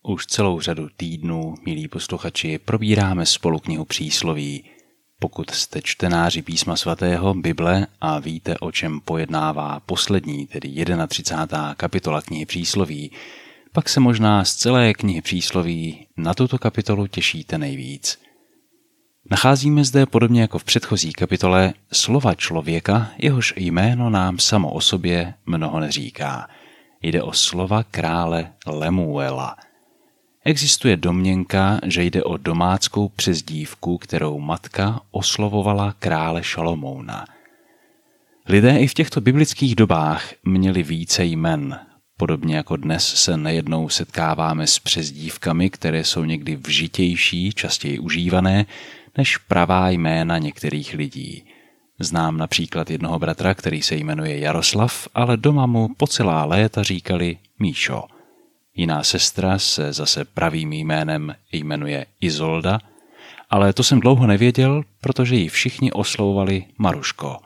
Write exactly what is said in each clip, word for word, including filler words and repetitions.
Už celou řadu týdnů, milí posluchači, probíráme spolu knihu Přísloví. Pokud jste čtenáři písma svatého, Bible a víte, o čem pojednává poslední, tedy třicátá první kapitola knihy Přísloví, pak se možná z celé knihy Přísloví na tuto kapitolu těšíte nejvíc. Nacházíme zde, podobně jako v předchozí kapitole, slova člověka, jehož jméno nám samo o sobě mnoho neříká. Jde o slova krále Lemuela. Existuje domněnka, že jde o domáckou přezdívku, kterou matka oslovovala krále Šalomouna. Lidé i v těchto biblických dobách měli více jmen. Podobně jako dnes se nejednou setkáváme s přezdívkami, které jsou někdy vžitější, častěji užívané, než pravá jména některých lidí. Znám například jednoho bratra, který se jmenuje Jaroslav, ale doma mu po celá léta říkali Míšo. Jiná sestra se zase pravým jménem jmenuje Izolda, ale to jsem dlouho nevěděl, protože ji všichni oslovovali Maruško.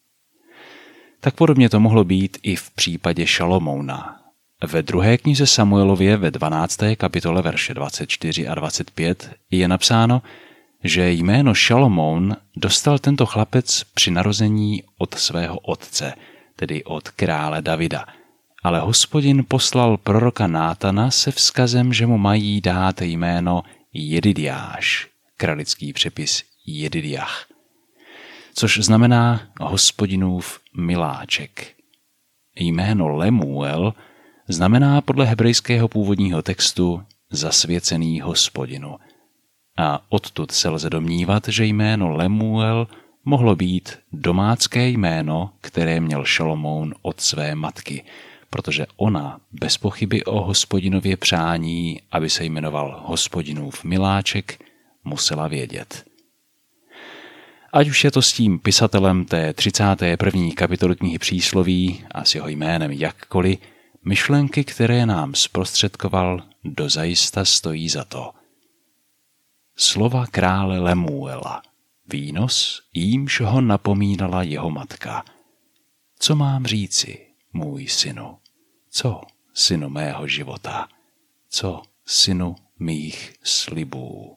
Tak podobně to mohlo být i v případě Šalomouna. Ve druhé knize Samuelově ve dvanácté kapitole verše dvacet čtyři a dvacet pět je napsáno, že jméno Šalomoun dostal tento chlapec při narození od svého otce, tedy od krále Davida. Ale Hospodin poslal proroka Nátana se vzkazem, že mu mají dát jméno Jedidiáš, kralický přepis Jedidiach, což znamená Hospodinův miláček. Jméno Lemuel znamená podle hebrejského původního textu zasvěcený Hospodinu. A odtud se lze domnívat, že jméno Lemuel mohlo být domácké jméno, které měl Šalomoun od své matky, protože ona bez pochyby o Hospodinově přání, aby se jmenoval Hospodinův miláček, musela vědět. Ať už je to s tím pisatelem té třicáté první kapitoly knihy Přísloví a s jeho jménem jakkoliv, myšlenky, které nám zprostředkoval, dozajista stojí za to. Slova krále Lemuela, výnos, jímž ho napomínala jeho matka. Co mám říci, můj synu? Co, synu mého života? Co, synu mých slibů?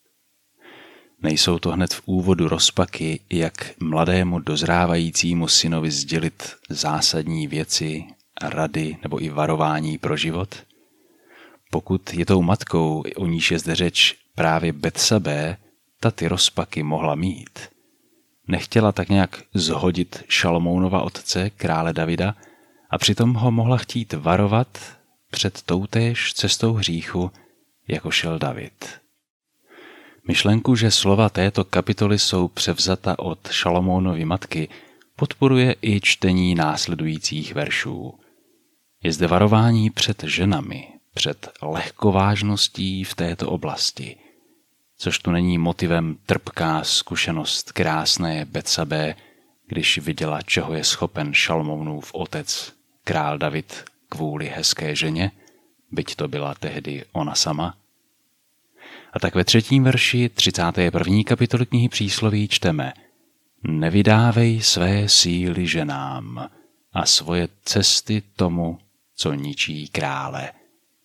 Nejsou to hned v úvodu rozpaky, jak mladému dozrávajícímu synovi sdělit zásadní věci, rady nebo i varování pro život? Pokud je tou matkou, o níž je zde řeč, právě Betsabé, ta ty rozpaky mohla mít. Nechtěla tak nějak zhodit Šalomounova otce, krále Davida, a přitom ho mohla chtít varovat před toutéž cestou hříchu, jako šel David. Myšlenku, že slova této kapitoly jsou převzata od Šalomounovy matky, podporuje i čtení následujících veršů. Je zde varování před ženami, před lehkovážností v této oblasti, což tu není motivem trpká zkušenost krásné Betsabé, když viděla, čeho je schopen Šalmounův otec, král David, kvůli hezké ženě, byť to byla tehdy ona sama. A tak ve třetím verši třicáté první kapitoly knihy Přísloví čteme: Nevydávej své síly ženám a svoje cesty tomu, co ničí krále.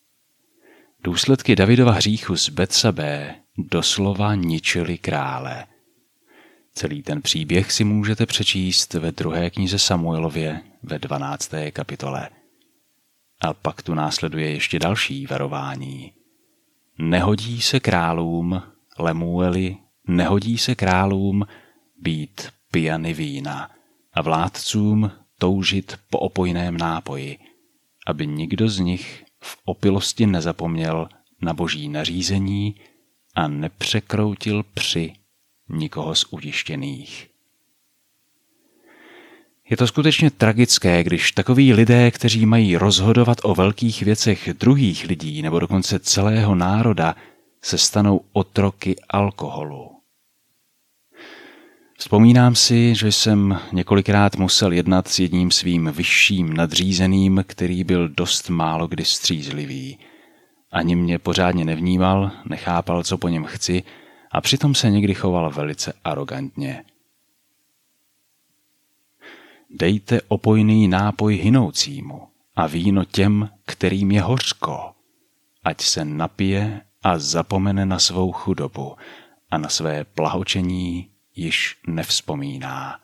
Důsledky Davidova hříchu s Betsabé doslova ničily krále. Celý ten příběh si můžete přečíst ve druhé knize Samuelově ve dvanácté kapitole. A pak tu následuje ještě další varování. Nehodí se králům, Lemueli, nehodí se králům být pijany vína a vládcům toužit po opojném nápoji, aby nikdo z nich v opilosti nezapomněl na boží nařízení a nepřekroutil při nikoho z utištěných. Je to skutečně tragické, když takoví lidé, kteří mají rozhodovat o velkých věcech druhých lidí nebo dokonce celého národa, se stanou otroky alkoholu. Vzpomínám si, že jsem několikrát musel jednat s jedním svým vyšším nadřízeným, který byl dost málo kdy střízlivý. Ani mě pořádně nevnímal, nechápal, co po něm chci, a přitom se někdy choval velice arogantně. Dejte opojný nápoj hynoucímu a víno těm, kterým je hořko, ať se napije a zapomene na svou chudobu a na své plahočení již nevzpomíná.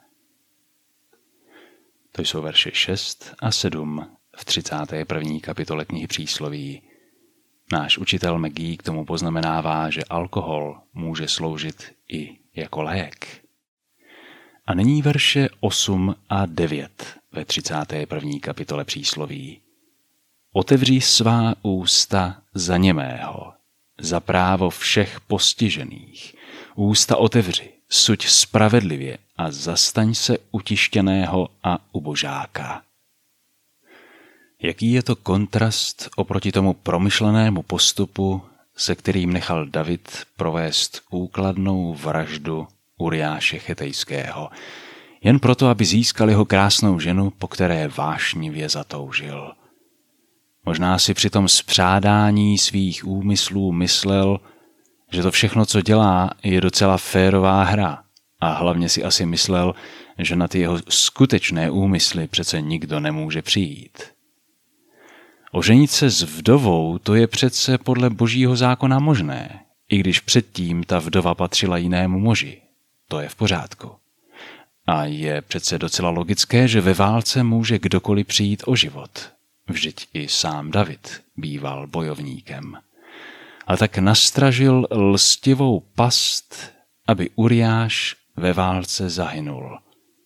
To jsou verše šest a sedm v třicáté první kapitole knihy Přísloví. Náš učitel McGee k tomu poznamenává, že alkohol může sloužit i jako lék. A nyní verše osm a devět ve třicáté první kapitole Přísloví. Otevři svá ústa za němého, za právo všech postižených. Ústa otevři, suď spravedlivě a zastaň se utištěného a ubožáka. Jaký je to kontrast oproti tomu promyšlenému postupu, se kterým nechal David provést úkladnou vraždu Uriáše Chetejského, jen proto, aby získal jeho krásnou ženu, po které vášnivě zatoužil. Možná si při tom spřádání svých úmyslů myslel, že to všechno, co dělá, je docela férová hra, a hlavně si asi myslel, že na ty jeho skutečné úmysly přece nikdo nemůže přijít. Oženit se s vdovou, to je přece podle božího zákona možné, i když předtím ta vdova patřila jinému muži. To je v pořádku. A je přece docela logické, že ve válce může kdokoliv přijít o život. Vždyť i sám David býval bojovníkem. A tak nastražil lstivou past, aby Uriáš ve válce zahynul.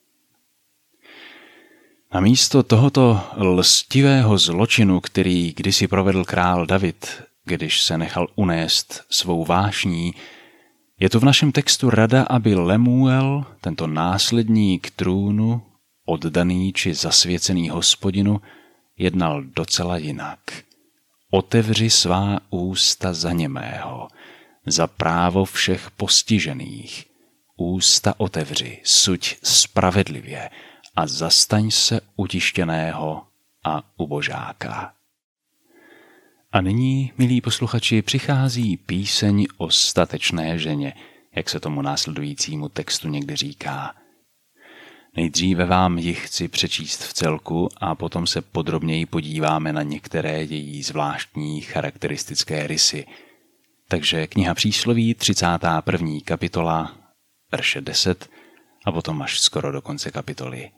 Namísto tohoto lstivého zločinu, který kdysi provedl král David, když se nechal unést svou vášní, je tu v našem textu rada, aby Lemuel, tento následník trůnu, oddaný či zasvěcený Hospodinu, jednal docela jinak. Otevři svá ústa za němého, za právo všech postižených. Ústa otevři, suď spravedlivě a zastaň se utištěného a ubožáka. A nyní, milí posluchači, přichází píseň o statečné ženě, jak se tomu následujícímu textu někdy říká. Nejdříve vám ji chci přečíst v celku a potom se podrobněji podíváme na některé její zvláštní charakteristické rysy. Takže kniha Přísloví, třicátá první kapitola, verše deset a potom až skoro do konce kapitoly.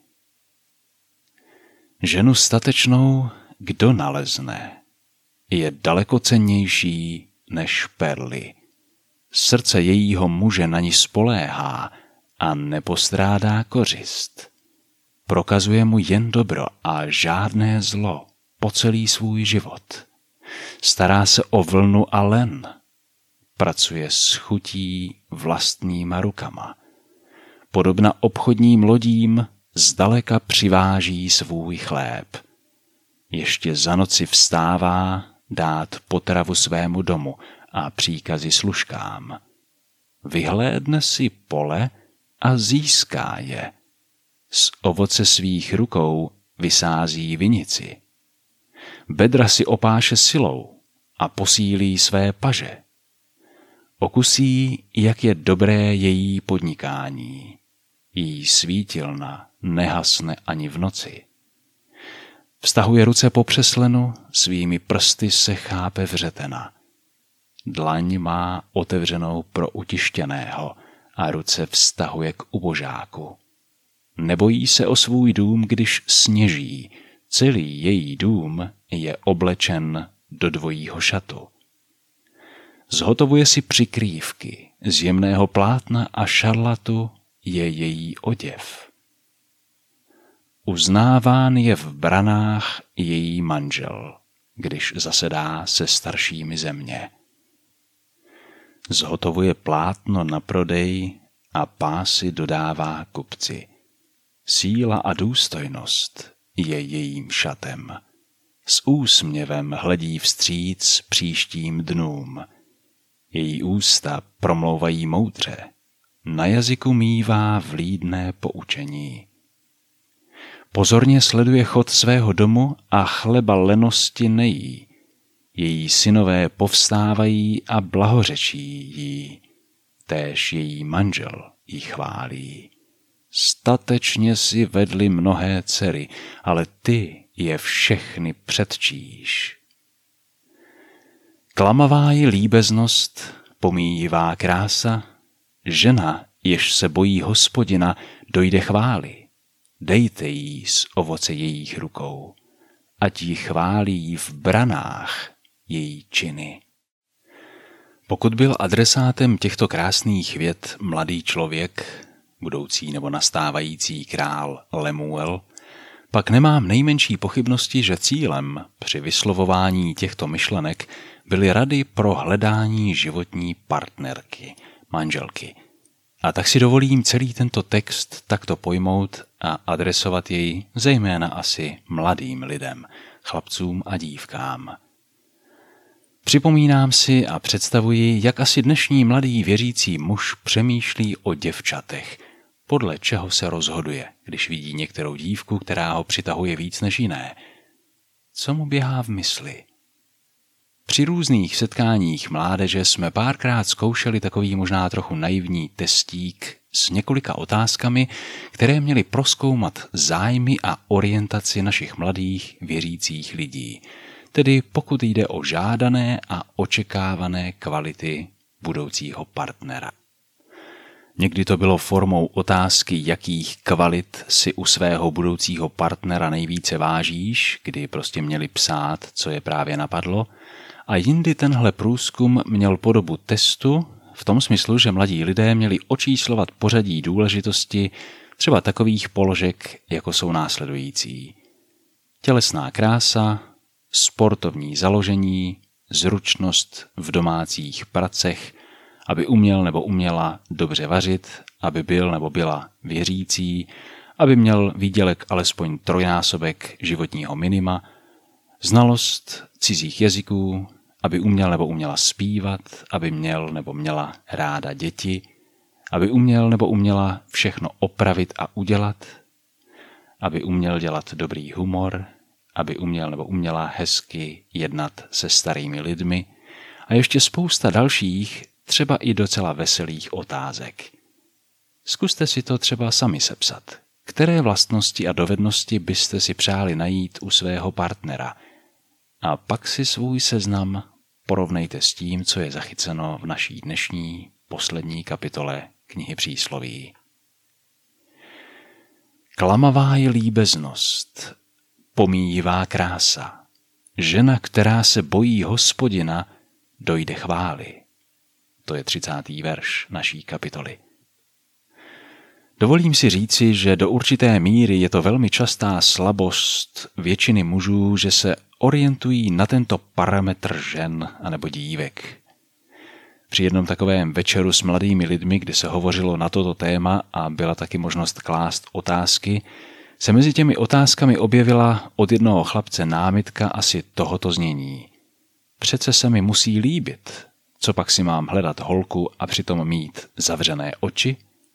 Ženu statečnou kdo nalezne? Je daleko cennější než perly. Srdce jejího muže na ní spoléhá a nepostrádá kořist. Prokazuje mu jen dobro a žádné zlo po celý svůj život. Stará se o vlnu a len. Pracuje s chutí vlastníma rukama. Podobna obchodním lodím zdaleka přiváží svůj chléb. Ještě za noci vstává dát potravu svému domu a příkazy služkám. Vyhlédne si pole a získá je. Z ovoce svých rukou vysází vinici. Bedra si opáše silou a posílí své paže. Okusí, jak je dobré její podnikání. Její svítilna nehasne ani v noci. Vztahuje ruce po přeslenu, svými prsty se chápe vřetena. Dlaň má otevřenou pro utištěného a ruce vztahuje k ubožáku. Nebojí se o svůj dům, když sněží. Celý její dům je oblečen do dvojího šatu. Zhotovuje si přikrývky, z jemného plátna a šarlatu je její oděv. Uznáván je v branách její manžel, když zasedá se staršími země. Zhotovuje plátno na prodej a pásy dodává kupci. Síla a důstojnost je jejím šatem. S úsměvem hledí vstříc příštím dnům. Její ústa promlouvají moudře. Na jazyku mívá vlídné poučení. Pozorně sleduje chod svého domu a chleba lenosti nejí. Její synové povstávají a blahořečí jí. Též její manžel jí chválí. Statečně si vedli mnohé dcery, ale ty je všechny předčíš. Klamavá je líbeznost, pomíjivá krása, žena, jež se bojí Hospodina, dojde chvály. Dejte jí z ovoce jejich rukou, ať ji chválí v branách její činy. Pokud byl adresátem těchto krásných vět mladý člověk, budoucí nebo nastávající král Lemuel, pak nemám nejmenší pochybnosti, že cílem při vyslovování těchto myšlenek byly rady pro hledání životní partnerky, manželky. A tak si dovolím celý tento text takto pojmout a adresovat jej zejména asi mladým lidem, chlapcům a dívkám. Připomínám si a představuji, jak asi dnešní mladý věřící muž přemýšlí o děvčatech, podle čeho se rozhoduje, když vidí některou dívku, která ho přitahuje víc než jiné. Co mu běhá v mysli? Při různých setkáních mládeže jsme párkrát zkoušeli takový možná trochu naivní testík s několika otázkami, které měly prozkoumat zájmy a orientaci našich mladých věřících lidí, tedy pokud jde o žádané a očekávané kvality budoucího partnera. Někdy to bylo formou otázky, jakých kvalit si u svého budoucího partnera nejvíce vážíš, kdy prostě měli psát, co je právě napadlo, a jindy tenhle průzkum měl podobu testu v tom smyslu, že mladí lidé měli očíslovat pořadí důležitosti třeba takových položek, jako jsou následující. Tělesná krása, sportovní založení, zručnost v domácích pracech, aby uměl nebo uměla dobře vařit, aby byl nebo byla věřící, aby měl výdělek alespoň trojnásobek životního minima, znalost cizích jazyků, aby uměl nebo uměla zpívat, aby měl nebo měla ráda děti, aby uměl nebo uměla všechno opravit a udělat, aby uměl dělat dobrý humor, aby uměl nebo uměla hezky jednat se starými lidmi a ještě spousta dalších, třeba i docela veselých otázek. Zkuste si to třeba sami sepsat. Které vlastnosti a dovednosti byste si přáli najít u svého partnera? A pak si svůj seznam porovnejte s tím, co je zachyceno v naší dnešní poslední kapitole knihy Přísloví. Klamavá je líbeznost, pomíjivá krása. Žena, která se bojí Hospodina, dojde chvály. To je třicátý verš naší kapitoly. Dovolím si říci, že do určité míry je to velmi častá slabost většiny mužů, že se orientují na tento parametr žen anebo dívek. Při jednom takovém večeru s mladými lidmi, kdy se hovořilo na toto téma a byla taky možnost klást otázky, se mezi těmi otázkami objevila od jednoho chlapce námitka asi tohoto znění. Přece se mi musí líbit, co pak si mám hledat holku a přitom mít zavřené oči?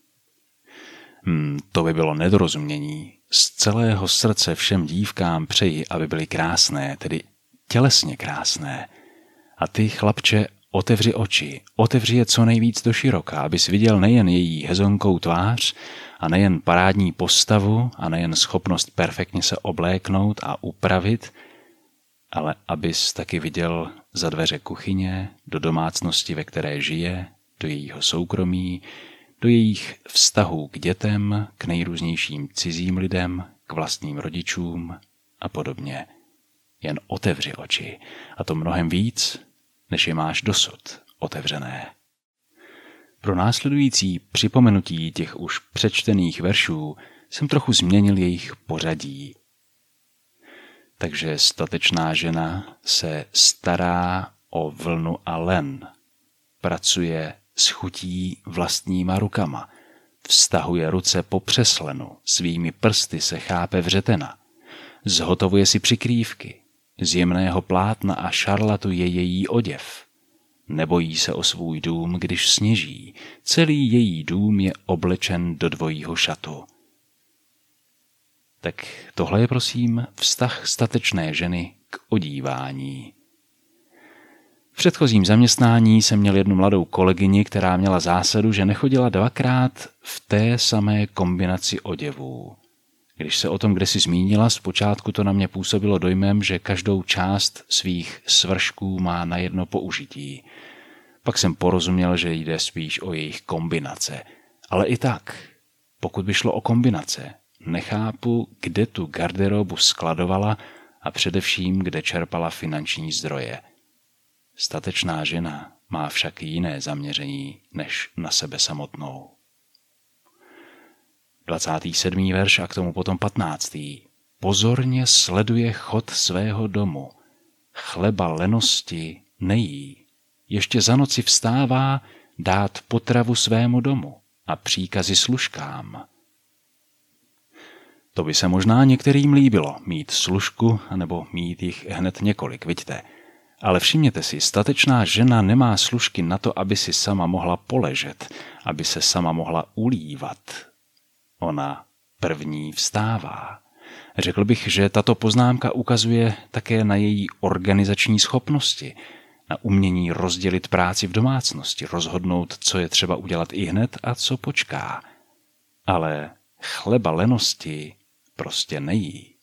Hmm, to by bylo nedorozumění. Z celého srdce všem dívkám přeji, aby byly krásné, tedy tělesně krásné. A ty, chlapče, otevři oči, otevři je co nejvíc do široka, abys viděl nejen její hezonkou tvář a nejen parádní postavu a nejen schopnost perfektně se obléknout a upravit, ale abys taky viděl za dveře kuchyně, do domácnosti, ve které žije, do jejího soukromí, do jejich vztahů k dětem, k nejrůznějším cizím lidem, k vlastním rodičům a podobně. Jen otevři oči, a to mnohem víc, než je máš dosud otevřené. Pro následující připomenutí těch už přečtených veršů jsem trochu změnil jejich pořadí. Takže statečná žena se stará o vlnu a len, pracuje s chutí vlastníma rukama, vztahuje ruce po přeslenu, svými prsty se chápe vřetena, zhotovuje si přikrývky, z jemného plátna a šarlatu je její oděv. Nebojí se o svůj dům, když sněží, celý její dům je oblečen do dvojího šatu. Tak tohle je prosím vztah statečné ženy k odívání. V předchozím zaměstnání jsem měl jednu mladou kolegyni, která měla zásadu, že nechodila dvakrát v té samé kombinaci oděvů. Když se o tom kdesi zmínila, zpočátku to na mě působilo dojmem, že každou část svých svršků má na jedno použití. Pak jsem porozuměl, že jde spíš o jejich kombinace. Ale i tak, pokud by šlo o kombinace, nechápu, kde tu garderobu skladovala a především, kde čerpala finanční zdroje. Statečná žena má však jiné zaměření než na sebe samotnou. dvacátý sedmý verš a k tomu potom patnáctý Pozorně sleduje chod svého domu. Chleba lenosti nejí. Ještě za noci vstává dát potravu svému domu a příkazy služkám. To by se možná některým líbilo, mít služku, anebo mít jich hned několik, vidíte. Ale všimněte si, statečná žena nemá služky na to, aby si sama mohla poležet, aby se sama mohla ulívat. Ona první vstává. Řekl bych, že tato poznámka ukazuje také na její organizační schopnosti, na umění rozdělit práci v domácnosti, rozhodnout, co je třeba udělat ihned a co počká. Ale chleba lenosti prostě nejí.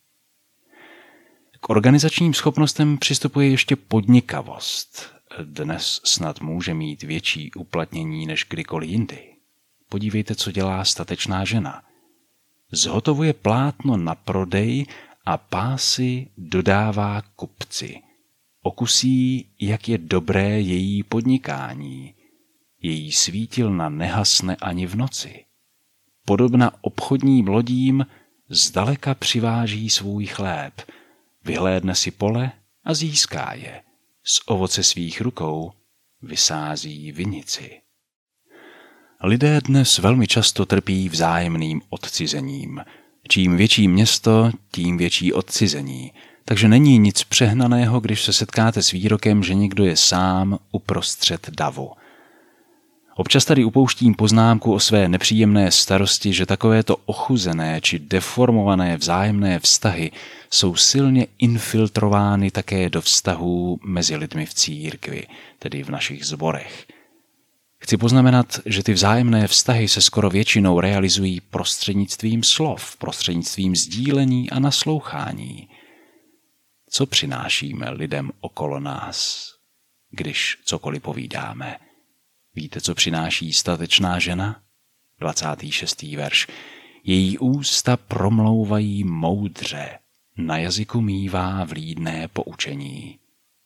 K organizačním schopnostem přistupuje ještě podnikavost. Dnes snad může mít větší uplatnění než kdykoliv jindy. Podívejte, co dělá statečná žena. Zhotovuje plátno na prodej a pásy dodává kupci. Okusí, jak je dobré její podnikání. Její svítilna nehasne ani v noci. Podobna obchodním lodím zdaleka přiváží svůj chléb. Vyhlédne si pole a získá je. Z ovoce svých rukou vysází vinici. Lidé dnes velmi často trpí vzájemným odcizením. Čím větší město, tím větší odcizení. Takže není nic přehnaného, když se setkáte s výrokem, že někdo je sám uprostřed davu. Občas tady upouštím poznámku o své nepříjemné starosti, že takovéto ochuzené či deformované vzájemné vztahy jsou silně infiltrovány také do vztahů mezi lidmi v církvi, tedy v našich sborech. Chci poznamenat, že ty vzájemné vztahy se skoro většinou realizují prostřednictvím slov, prostřednictvím sdílení a naslouchání. Co přinášíme lidem okolo nás, když cokoliv povídáme? Víte, co přináší statečná žena? dvacátý šestý verš. Její ústa promlouvají moudře, na jazyku mívá vlídné poučení.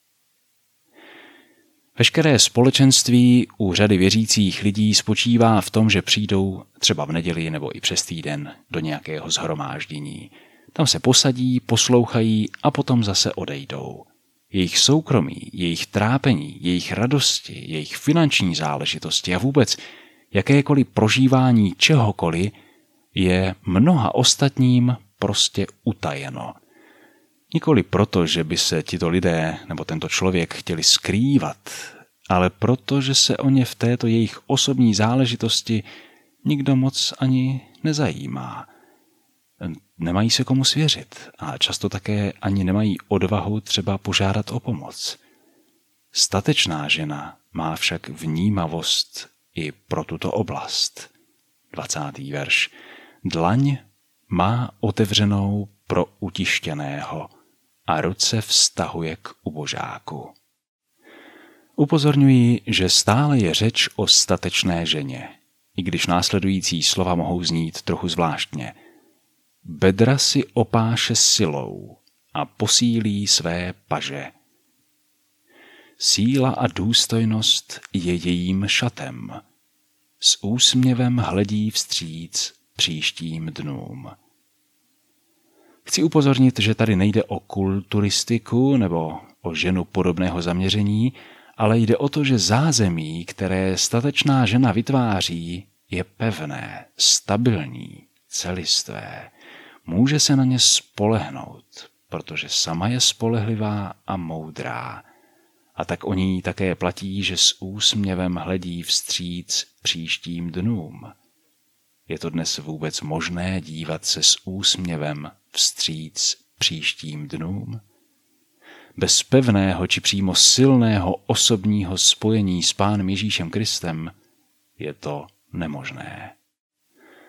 Veškeré společenství u řady věřících lidí spočívá v tom, že přijdou třeba v neděli nebo i přes týden do nějakého shromáždění. Tam se posadí, poslouchají a potom zase odejdou. Jejich soukromí, jejich trápení, jejich radosti, jejich finanční záležitosti a vůbec jakékoliv prožívání čehokoliv je mnoha ostatním prostě utajeno. Nikoli proto, že by se tito lidé nebo tento člověk chtěli skrývat, ale proto, že se o ně v této jejich osobní záležitosti nikdo moc ani nezajímá. Nemají se komu svěřit a často také ani nemají odvahu třeba požádat o pomoc. Statečná žena má však vnímavost i pro tuto oblast. dvacátý verš. Dlaň má otevřenou pro utištěného a ruce vztahuje k ubožáku. Upozorňuji, že stále je řeč o statečné ženě, i když následující slova mohou znít trochu zvláštně. Bedra si opáše silou a posílí své paže. Síla a důstojnost je jejím šatem. S úsměvem hledí vstříc příštím dnům. Chci upozornit, že tady nejde o kulturistiku nebo o ženu podobného zaměření, ale jde o to, že zázemí, které statečná žena vytváří, je pevné, stabilní, celistvé. Může se na ně spolehnout, protože sama je spolehlivá a moudrá. A tak o ní také platí, že s úsměvem hledí vstříc příštím dnům. Je to dnes vůbec možné dívat se s úsměvem vstříc příštím dnům? Bez pevného či přímo silného osobního spojení s Pánem Ježíšem Kristem je to nemožné.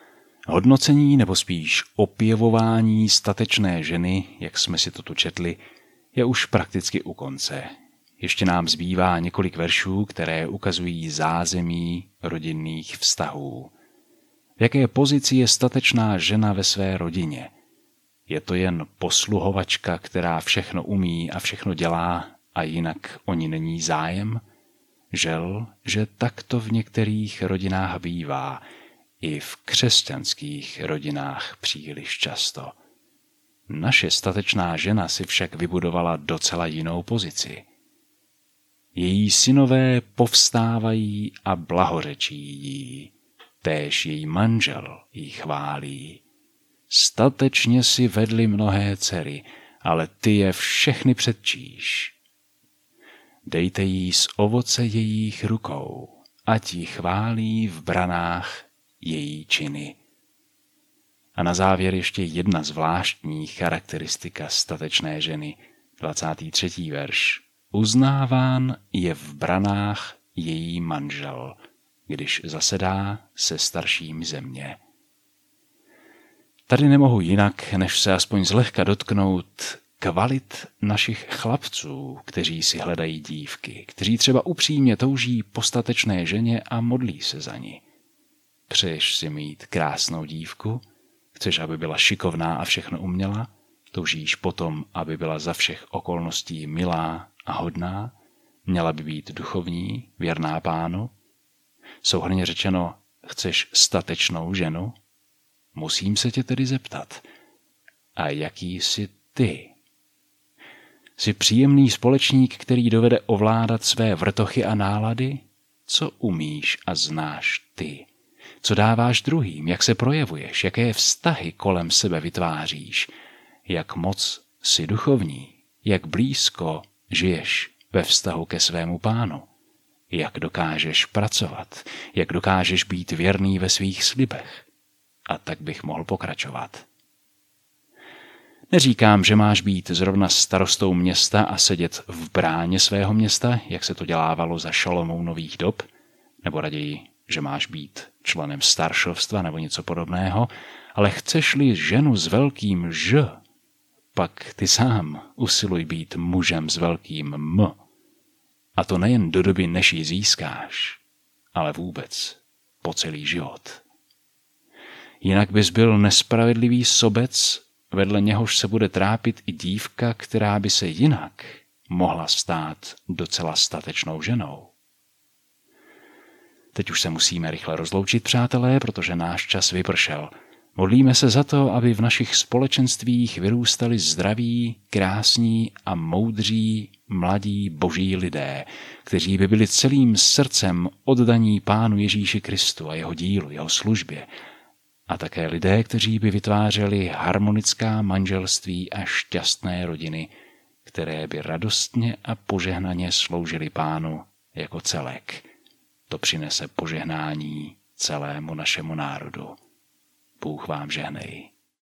Hodnocení nebo spíš opěvování statečné ženy, jak jsme si to tu četli, je už prakticky u konce. Ještě nám zbývá několik veršů, které ukazují zázemí rodinných vztahů. V jaké pozici je statečná žena ve své rodině? Je to jen posluhovačka, která všechno umí a všechno dělá a jinak o ní není zájem? Žel, že tak to v některých rodinách bývá, i v křesťanských rodinách příliš často. Naše statečná žena si však vybudovala docela jinou pozici. Její synové povstávají a blahořečí jí, též její manžel jí chválí. Statečně si vedli mnohé dcery, ale ty je všechny předčíš. Dejte jí z ovoce jejich rukou, ať ji chválí v branách její činy. A na závěr ještě jedna zvláštní charakteristika statečné ženy, dvacátý třetí verš. Uznáván je v branách její manžel, když zasedá se starším země. Tady nemohu jinak, než se aspoň zlehka dotknout kvalit našich chlapců, kteří si hledají dívky, kteří třeba upřímně touží po statečné ženě a modlí se za ní. Přeješ si mít krásnou dívku? Chceš, aby byla šikovná a všechno uměla? Toužíš potom, aby byla za všech okolností milá a hodná? Měla by být duchovní, věrná Pánu? Souhrnně řečeno, chceš statečnou ženu? Musím se tě tedy zeptat. A jaký jsi ty? Jsi příjemný společník, který dovede ovládat své vrtochy a nálady? Co umíš a znáš ty? Co dáváš druhým? Jak se projevuješ? Jaké vztahy kolem sebe vytváříš? Jak moc jsi duchovní? Jak blízko žiješ ve vztahu ke svému Pánu? Jak dokážeš pracovat? Jak dokážeš být věrný ve svých slibech? A tak bych mohl pokračovat. Neříkám, že máš být zrovna starostou města a sedět v bráně svého města, jak se to dělávalo za Šalomounových dob, nebo raději, že máš být členem staršovstva nebo něco podobného, ale chceš-li ženu s velkým Ž, pak ty sám usiluj být mužem s velkým M. A to nejen do doby, než ji získáš, ale vůbec po celý život. Jinak bys byl nespravedlivý sobec, vedle něhož se bude trápit i dívka, která by se jinak mohla stát docela statečnou ženou. Teď už se musíme rychle rozloučit, přátelé, protože náš čas vypršel. Modlíme se za to, aby v našich společenstvích vyrůstali zdraví, krásní a moudří mladí boží lidé, kteří by byli celým srdcem oddaní Pánu Ježíši Kristu a jeho dílu, jeho službě, a také lidé, kteří by vytvářeli harmonická manželství a šťastné rodiny, které by radostně a požehnaně sloužily Pánu jako celek. To přinese požehnání celému našemu národu. Bůh vám žehnej.